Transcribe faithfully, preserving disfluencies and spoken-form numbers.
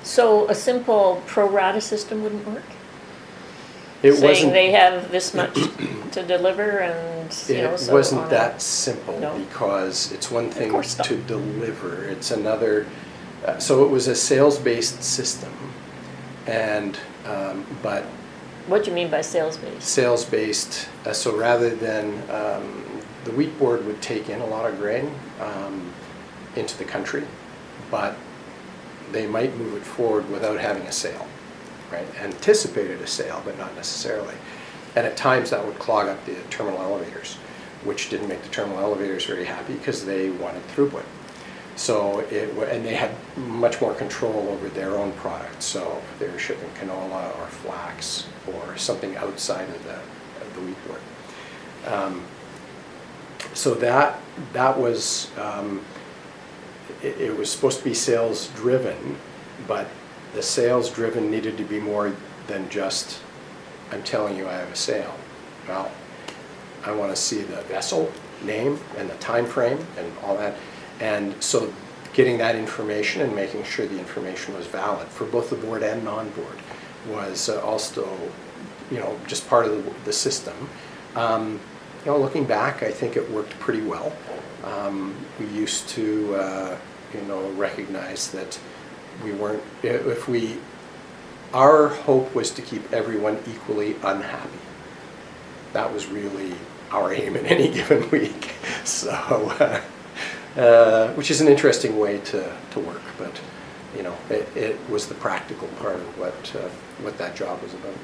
So a simple pro rata system wouldn't work? It Saying wasn't, they have this much to deliver and, you know, it so wasn't on a- that simple, No? because it's one thing course not. to deliver, it's another, uh, so it was a sales-based system, and, um, but What do you mean by sales-based? sales-based, uh, so rather than, um, the wheat board would take in a lot of grain um, into the country, but they might move it forward without having a sale, right? Anticipated a sale, but not necessarily. And at times that would clog up the terminal elevators, which didn't make the terminal elevators very happy because they wanted throughput. So it, wa- and they had much more control over their own product. So if they were shipping canola or flax or something outside of the, of the wheat board. Um, so that, that was, um, it, it was supposed to be sales driven, but the sales driven needed to be more than just, I'm telling you I have a sale. Well, I want to see the vessel name and the time frame and all that. And so getting that information and making sure the information was valid for both the board and non-board was uh, also, you know, just part of the, the system. Um, you know, looking back, I think it worked pretty well. Um, we used to, uh, you know, recognize that we weren't, if we, our hope was to keep everyone equally unhappy. That was really our aim in any given week. So, uh, uh, which is an interesting way to, to work, but you know, it, it was the practical part of what uh, what that job was about.